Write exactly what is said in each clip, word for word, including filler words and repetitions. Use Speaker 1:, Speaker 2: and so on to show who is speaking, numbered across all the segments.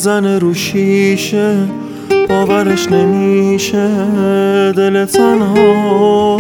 Speaker 1: میزنه رو شیشه، باورش نمیشه دل تنها.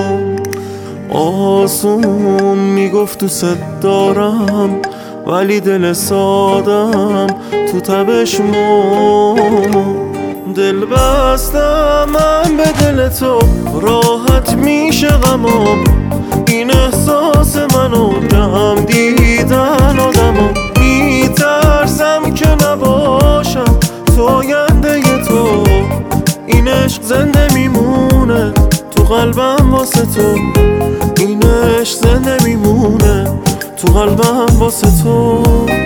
Speaker 1: آسون میگفت دوست دارم، ولی دل سادم تو تبش مون. دل بستم من به دل تو، راحت میشه غمام. این احساس منو کم دیدن آدما. میترسم که نباشم تو آینده تو، این عشق زنده میمونه تو قلبم واسه تو. این عشق زنده میمونه تو قلبم واسه تو.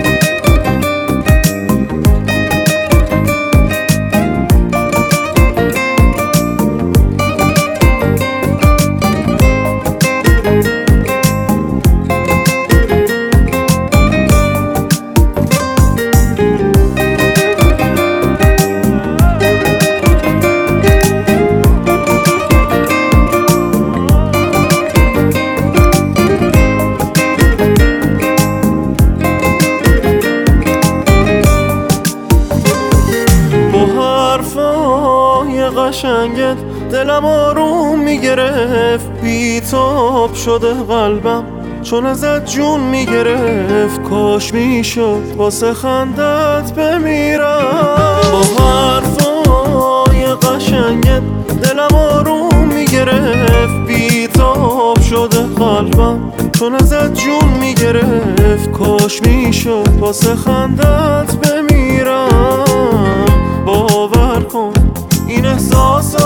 Speaker 1: قشنگت دلم آروم میگرفت، بیتاب شده قلبم چون ازت جون میگرفت. کاش میشد واسه خندت بمیرم. با حرفای قشنگت دلم آروم میگرفت، بیتاب شده قلبم چون ازت جون میگرفت. کاش میشد واسه خندت بمیرم. باور کن این احساس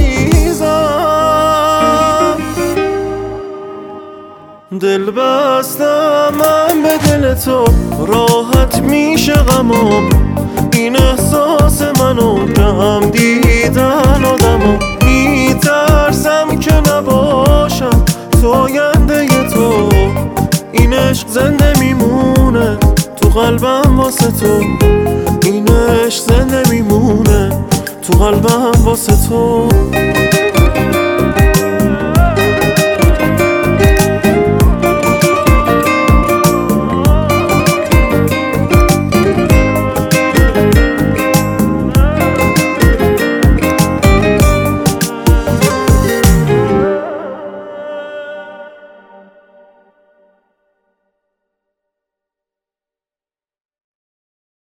Speaker 1: عزیزم، دل بستم من به دل تو، راحت میشه غمام. این احساس منو کم دیدن آدما. میترسم که نباشم تو آینده تو، این عشق زنده میمونه تو قلبم واسه تو. این عشق زنده میمونه تو قلبم واسه تو.